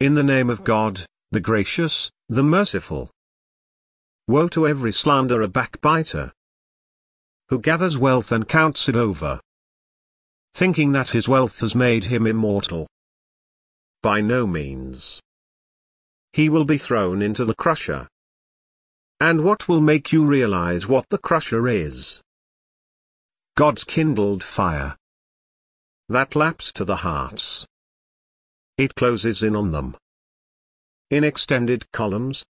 In the name of God, the gracious, the merciful. Woe to every slanderer, backbiter, who gathers wealth and counts it over, thinking that his wealth has made him immortal. By no means. He will be thrown into the crusher. And what will make you realize what the crusher is? God's kindled fire that laps to the hearts. It closes in on them in extended columns,